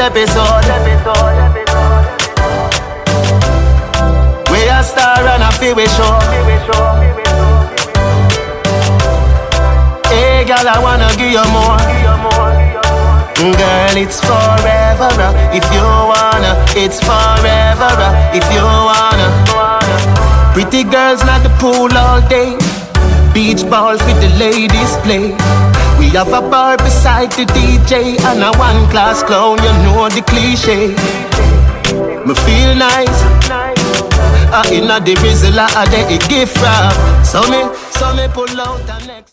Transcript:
episode. We a star and a feel we show. Hey girl, I wanna give you more. Girl, it's forever, if you wanna. It's forever, if you wanna. Pretty girls not the pool all day. Beach balls with the ladies play. We have a bar beside the DJ and a one-class clown, you know the cliche. Me feel nice. Inna the Rizla, I dey gift wrap. So me pull out the next.